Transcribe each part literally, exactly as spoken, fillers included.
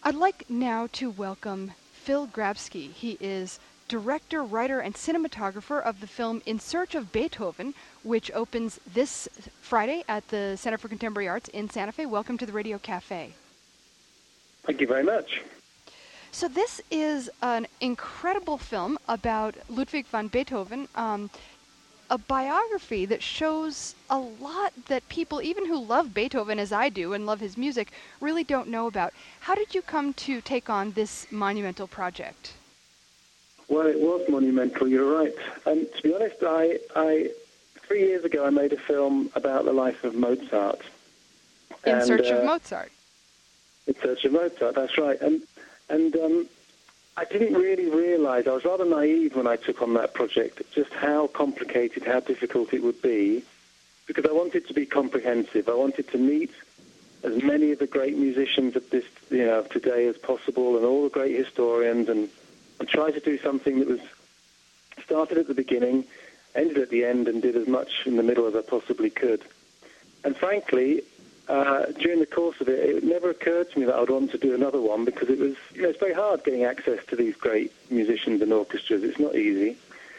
I'd like now to welcome Phil Grabsky. He is director, writer, and cinematographer of the film In Search of Beethoven, which opens this Friday at the Center for Contemporary Arts in Santa Fe. Welcome to the Radio Cafe. Thank you very much. So this is an incredible film about Ludwig van Beethoven, um, a biography that shows a lot that people, even who love Beethoven as I do and love his music, really don't know about. How did you come to take on this monumental project? Well, it was monumental, you're right. And to be honest, I, I three years ago I made a film about the life of Mozart. In and, Search uh, of Mozart. In Search of Mozart, that's right. And, and um, I didn't really realize, I was rather naive when I took on that project, just how complicated, how difficult it would be, because I wanted to be comprehensive. I wanted to meet as many of the great musicians of this, you know, of today as possible, and all the great historians, and, and try to do something that was started at the beginning, ended at the end, and did as much in the middle as I possibly could. And frankly, Uh, during the course of it, it never occurred to me that I would want to do another one, because it was, you know, it's very hard getting access to these great musicians and orchestras. It's not easy.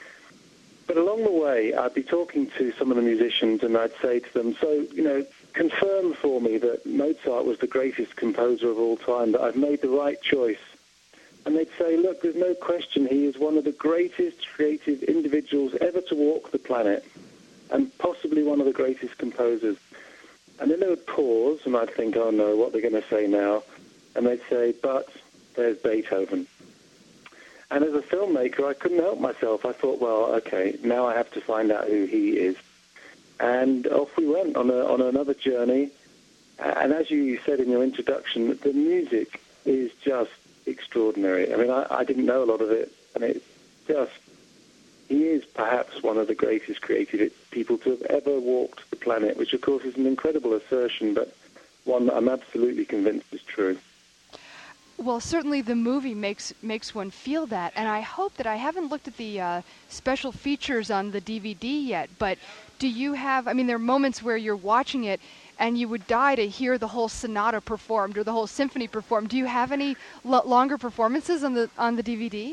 But along the way, I'd be talking to some of the musicians, and I'd say to them, so, you know, confirm for me that Mozart was the greatest composer of all time, that I've made the right choice. And they'd say, look, there's no question, he is one of the greatest creative individuals ever to walk the planet, and possibly one of the greatest composers. And then they would pause, and I'd think, oh no, what they're going to say now? And they'd say, but there's Beethoven. And as a filmmaker, I couldn't help myself. I thought, well, okay, now I have to find out who he is. And off we went on, a, on another journey. And as you said in your introduction, the music is just extraordinary. I mean, I, I didn't know a lot of it, and it just... He is perhaps one of the greatest creative people to have ever walked the planet, which, of course, is an incredible assertion, but one that I'm absolutely convinced is true. Well, certainly the movie makes makes one feel that, and I hope that I haven't looked at the uh, special features on the D V D yet, but do you have, I mean, there are moments where you're watching it and you would die to hear the whole sonata performed or the whole symphony performed. Do you have any lo- longer performances on the on the D V D?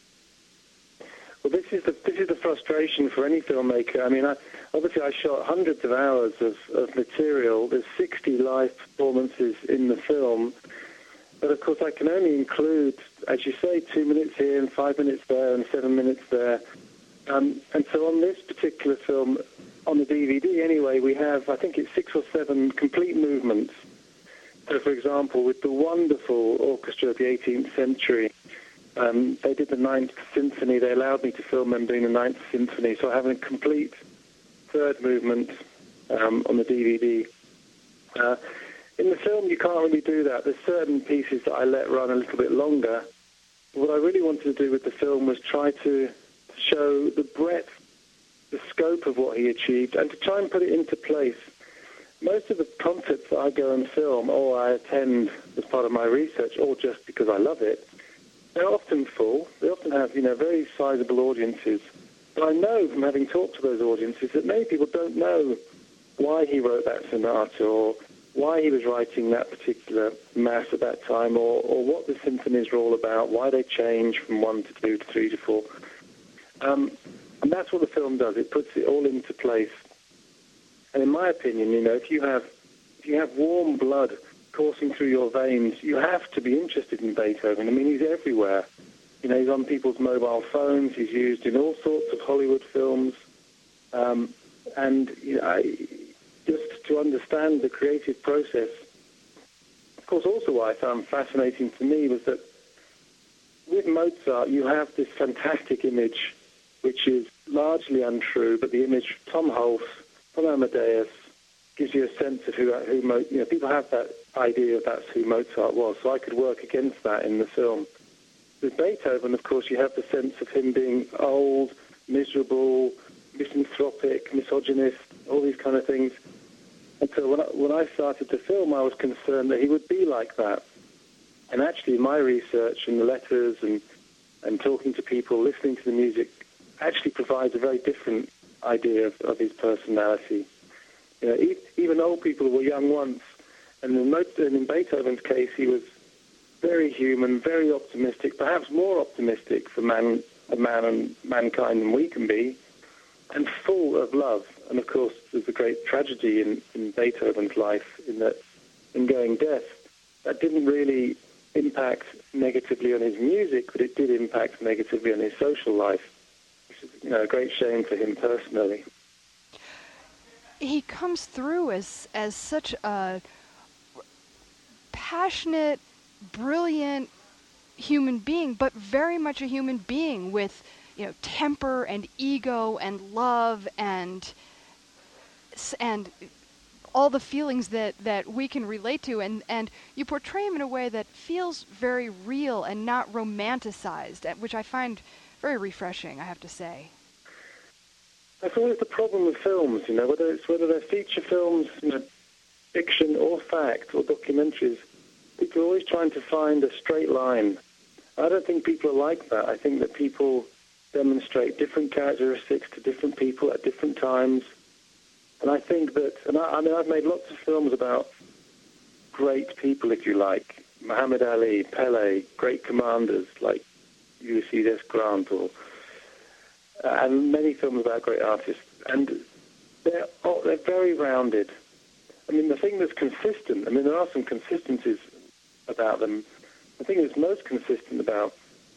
Well, this is the this is the frustration for any filmmaker. I mean, I, obviously I shot hundreds of hours of, of material. There's sixty live performances in the film, but of course I can only include, as you say, two minutes here and five minutes there and seven minutes there. Um, and so on this particular film, on the D V D anyway, we have, I think it's six or seven complete movements. So, for example, with the wonderful orchestra of the eighteenth century, Um, they did the Ninth Symphony. They allowed me to film them doing the Ninth Symphony. So I have a complete third movement um, on the D V D. Uh, in the film, you can't really do that. There's certain pieces that I let run a little bit longer. But what I really wanted to do with the film was try to show the breadth, the scope of what he achieved, and to try and put it into place. Most of the concerts that I go and film, or I attend as part of my research, or just because I love it, they're often full. They often have, you know, very sizable audiences. But I know from having talked to those audiences that many people don't know why he wrote that sonata, or why he was writing that particular mass at that time, or, or what the symphonies are all about, why they change from one to two to three to four. Um, and that's what the film does. It puts it all into place. And in my opinion, you know, if you have if you have warm blood coursing through your veins, you have to be interested in Beethoven. I mean, he's everywhere. You know, he's on people's mobile phones. He's used in all sorts of Hollywood films. Um, and, you know, I, just to understand the creative process, of course, also what I found fascinating to me was that with Mozart, you have this fantastic image, which is largely untrue, but the image Tom Hulce from Amadeus gives you a sense of who, who Mo- you know, people have that idea of that's who Mozart was, so I could work against that in the film. With Beethoven, of course, you have the sense of him being old, miserable, misanthropic, misogynist, all these kind of things. And so when I, when I started to film, I was concerned that he would be like that. And actually, my research and the letters and, and talking to people, listening to the music, actually provides a very different idea of, of his personality. You know, even old people were young once, and in, Mo- and in Beethoven's case, he was very human, very optimistic, perhaps more optimistic for man, man and mankind than we can be, and full of love. And of course, there's a great tragedy in, in Beethoven's life in that, in going deaf, that didn't really impact negatively on his music, but it did impact negatively on his social life, which is, you know, a great shame for him personally. He comes through as as such a passionate, brilliant human being, but very much a human being with, you know, temper and ego and love and and all the feelings that, that we can relate to, and, and you portray him in a way that feels very real and not romanticized, which I find very refreshing, I have to say. That's always the problem with films, you know, whether it's whether they're feature films, you know, fiction or fact or documentaries, people are always trying to find a straight line. I don't think people are like that. I think that people demonstrate different characteristics to different people at different times. And I think that, and I, I mean, I've made lots of films about great people, if you like, Muhammad Ali, Pele, great commanders like Ulysses S. Grant, or, uh, and many films about great artists. And they're, oh, they're very rounded. I mean, the thing that's consistent, I mean, there are some consistencies about them. The thing that's most consistent about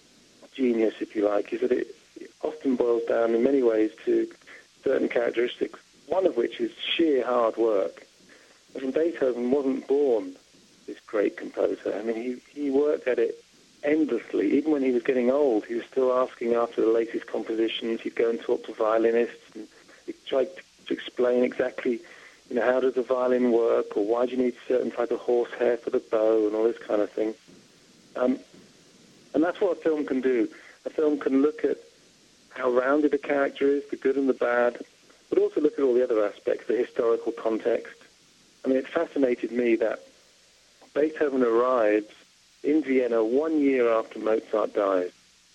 genius, if you like, is that it, it often boils down in many ways to certain characteristics, one of which is sheer hard work. I mean, Beethoven wasn't born this great composer. I mean, he, he worked at it endlessly. Even when he was getting old, he was still asking after the latest compositions. He'd go and talk to violinists and he tried to explain exactly, you know, how does the violin work, or why do you need a certain type of horsehair for the bow, and all this kind of thing. Um, and that's what a film can do. A film can look at how rounded a character is, the good and the bad, but also look at all the other aspects, the historical context. I mean, it fascinated me that Beethoven arrives in Vienna one year after Mozart dies.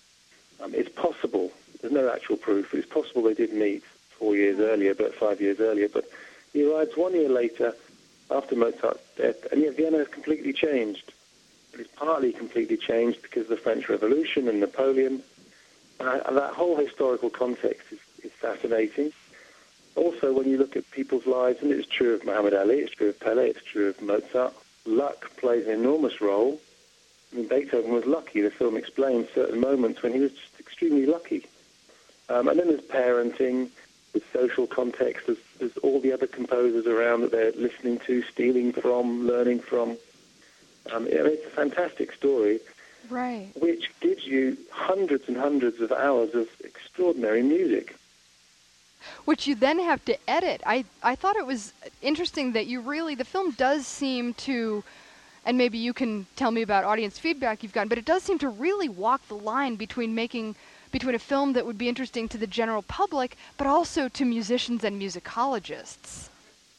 Um, it's possible, there's no actual proof, it's possible they did meet four years earlier, but five years earlier, but he arrives one year later after Mozart's death, and yet Vienna has completely changed. It's partly completely changed because of the French Revolution and Napoleon. And, I, and that whole historical context is, is fascinating. Also, when you look at people's lives, and it's true of Muhammad Ali, it's true of Pele, it's true of Mozart, luck plays an enormous role. I mean, Beethoven was lucky. The film explains certain moments when he was just extremely lucky. Um, and then there's parenting, there's social context, there's, there's all the other composers around that they're listening to, stealing from, learning from. Um, I mean, it's a fantastic story, right, which gives you hundreds and hundreds of hours of extraordinary music, which you then have to edit. I, I thought it was interesting that you really, the film does seem to, and maybe you can tell me about audience feedback you've gotten, but it does seem to really walk the line between making, between a film that would be interesting to the general public, but also to musicians and musicologists.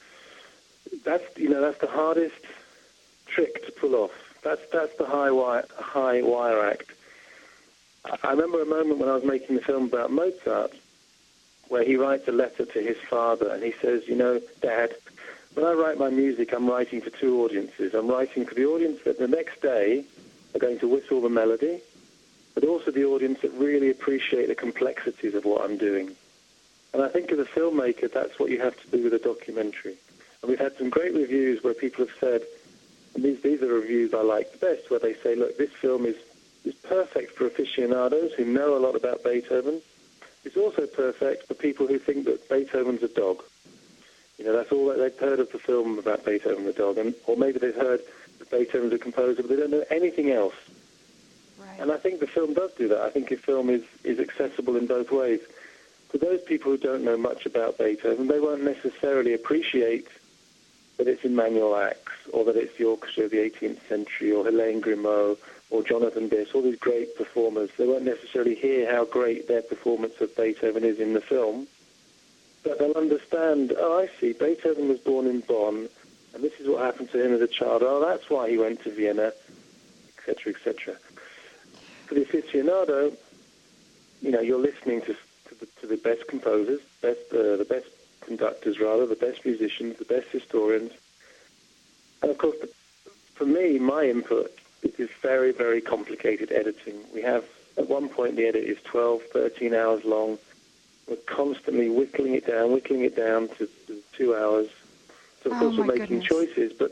That's, you know, that's the hardest trick to pull off. That's, that's the high wire, high wire act. I remember a moment when I was making the film about Mozart, where he writes a letter to his father, and he says, you know, Dad, when I write my music, I'm writing for two audiences. I'm writing for the audience that the next day are going to whistle the melody, but also the audience that really appreciate the complexities of what I'm doing. And I think as a filmmaker, that's what you have to do with a documentary. And we've had some great reviews where people have said, and these, these are reviews I like the best, where they say, look, this film is, is perfect for aficionados who know a lot about Beethoven. It's also perfect for people who think that Beethoven's a dog. You know, that's all that they've heard of the film about Beethoven the dog, and or maybe they've heard that Beethoven's a composer, but they don't know anything else. Right. And I think the film does do that. I think a film is, is accessible in both ways. For those people who don't know much about Beethoven, they won't necessarily appreciate that it's Emmanuel Ax, or that it's the orchestra of the eighteenth century, or Hélène Grimaud, or Jonathan Biss, all these great performers. They won't necessarily hear how great their performance of Beethoven is in the film, but they'll understand, oh, I see, Beethoven was born in Bonn, and this is what happened to him as a child. Oh, that's why he went to Vienna, et cetera, et cetera. For the aficionado, you know, you're listening to, to, the, to the best composers, best, uh, the best conductors, rather, the best musicians, the best historians. And, of course, the, for me, my input it is very, very complicated editing. We have, at one point, the edit is twelve, thirteen hours long. We're constantly whittling it down, whittling it down to, to two hours. So, of Oh, course, we're my making goodness. choices, but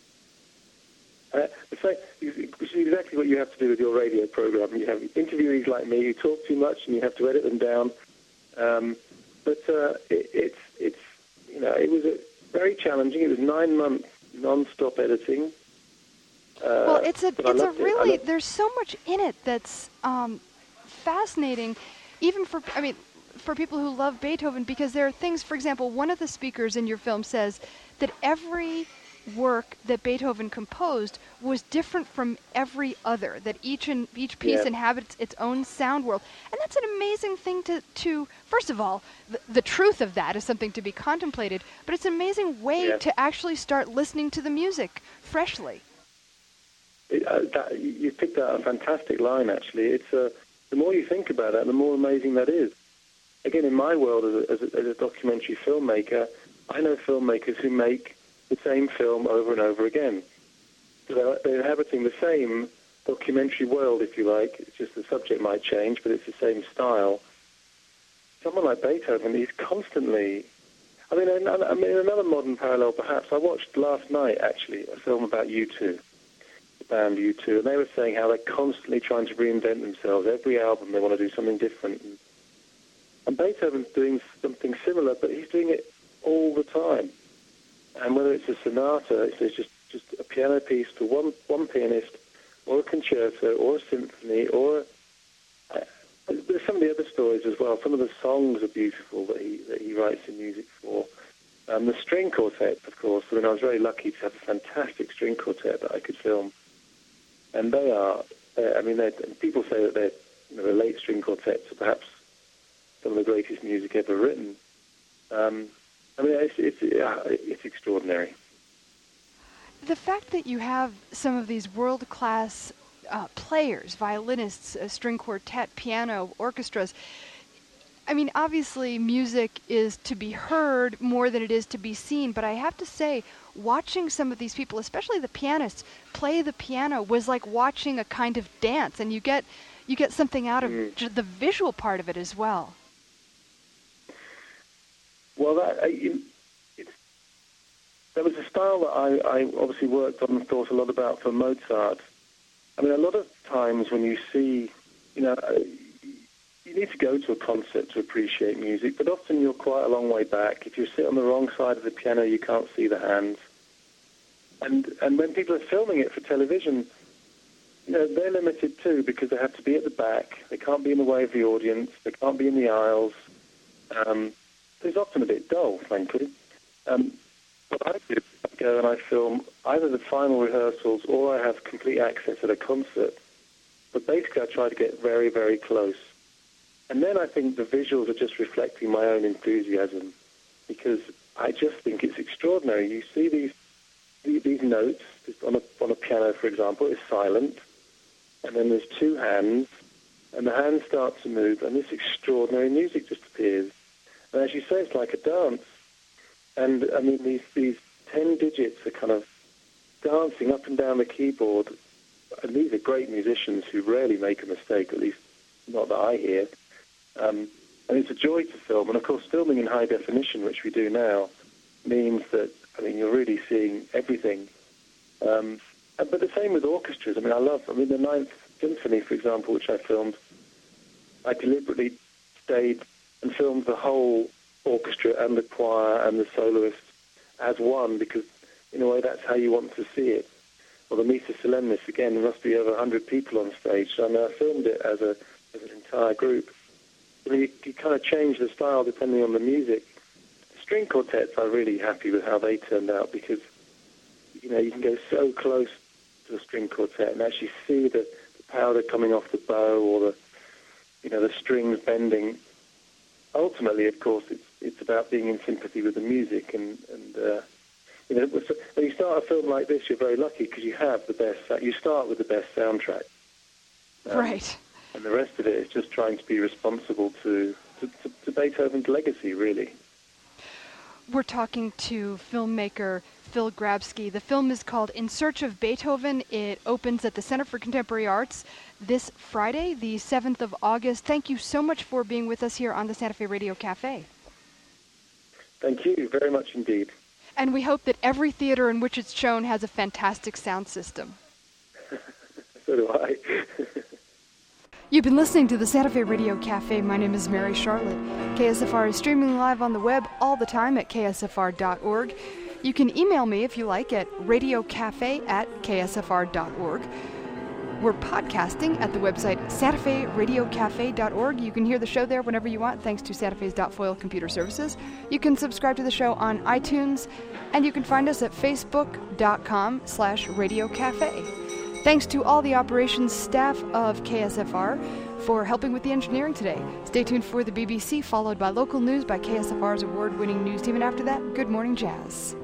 uh, it's like, which is exactly what you have to do with your radio program. You have interviewees like me who talk too much, and you have to edit them down. Um, but uh, it, it's, it's, you know, it was a, very challenging. It was nine months non-stop editing. Uh, Well, it's a but I it's a loved it. I really loved- there's so much in it that's um, fascinating, even for I mean for people who love Beethoven, because there are things. For example, one of the speakers in your film says that every work that Beethoven composed was different from every other. That each and each piece Yeah. inhabits its own sound world, and that's an amazing thing to to. First of all, the, the truth of that is something to be contemplated, but it's an amazing way Yeah. to actually start listening to the music freshly. It, uh, that, you you picked out a fantastic line, actually. It's uh, the more you think about it, the more amazing that is. Again, in my world as a, as a, as a documentary filmmaker, I know filmmakers who make the same film over and over again. So they're, they're inhabiting the same documentary world, if you like. It's just the subject might change, but it's the same style. Someone like Beethoven, he's constantly... I mean, in, I mean, another modern parallel, perhaps, I watched last night, actually, a film about U two. Band U two, and they were saying how they're constantly trying to reinvent themselves. Every album they want to do something different. And, and Beethoven's doing something similar, but he's doing it all the time. And whether it's a sonata, it's just, just a piano piece for one, one pianist, or a concerto, or a symphony, or... Uh, there's some of the other stories as well. Some of the songs are beautiful that he, that he writes in music for. Um, the string quartets, of course. I mean, I was very lucky to have a fantastic string quartet that I could film. And they are, uh, I mean, they're, people say that they're, you know, the late string quartets are perhaps some of the greatest music ever written. Um, I mean, it's, it's, yeah, it's extraordinary. The fact that you have some of these world-class uh, players, violinists, uh, string quartet, piano, orchestras, I mean, obviously music is to be heard more than it is to be seen, but I have to say, watching some of these people, especially the pianists, play the piano was like watching a kind of dance, and you get you get something out of Mm. j- the visual part of it as well. Well, that, uh, you, it's, there was a style that I, I obviously worked on and thought a lot about for Mozart. I mean, a lot of times when you see, you know, uh, you need to go to a concert to appreciate music, but often you're quite a long way back. If you sit on the wrong side of the piano, you can't see the hands. And and when people are filming it for television, you know, they're limited too because they have to be at the back. They can't be in the way of the audience. They can't be in the aisles. Um, it's often a bit dull, frankly. Um, what I do, I go and I film either the final rehearsals or I have complete access at a concert. But basically I try to get very, very close. And then I think the visuals are just reflecting my own enthusiasm because I just think it's extraordinary. You see these these notes on a, on a piano, for example, is silent, and then there's two hands, and the hands start to move, and this extraordinary music just appears. And as you say, it's like a dance. And, I mean, these, these ten digits are kind of dancing up and down the keyboard, and these are great musicians who rarely make a mistake, at least not that I hear. Um, and it's a joy to film. And, of course, filming in high definition, which we do now, means that, I mean, you're really seeing everything. Um, and- but the same with orchestras. I mean, I love, I mean, the Ninth Symphony, for example, which I filmed, I deliberately stayed and filmed the whole orchestra and the choir and the soloists as one because, in a way, that's how you want to see it. Well, the Missa Solemnis, again, there must be over one hundred people on stage, so I, mean, I filmed it as, a, as an entire group. I mean, you, you kind of change the style depending on the music. String quartets, I'm really happy with how they turned out because, you know, you can go so close to a string quartet and actually see the, the powder coming off the bow or the, you know, the strings bending. Ultimately, of course, it's it's about being in sympathy with the music and, and uh, you know, when you start a film like this, you're very lucky because you have the best, you start with the best soundtrack. Um, Right. And the rest of it is just trying to be responsible to, to, to, to Beethoven's legacy, really. We're talking to filmmaker Phil Grabsky. The film is called In Search of Beethoven. It opens at the Center for Contemporary Arts this Friday, the seventh of August. Thank you so much for being with us here on the Santa Fe Radio Cafe. Thank you very much indeed. And we hope that every theater in which it's shown has a fantastic sound system. So do I. You've been listening to the Santa Fe Radio Cafe. My name is Mary Charlotte. K S F R is streaming live on the web all the time at K S F R dot org. You can email me if you like at radiocafe at K S F R dot org. We're podcasting at the website Santa Fe Radio Cafe dot org. You can hear the show there whenever you want, thanks to Santa Fe's .foil computer services. You can subscribe to the show on iTunes, and you can find us at facebook.com slash radiocafe. Thanks to all the operations staff of K S F R for helping with the engineering today. Stay tuned for the B B C, followed by local news by K S F R's award-winning news team, and after that, Good Morning Jazz.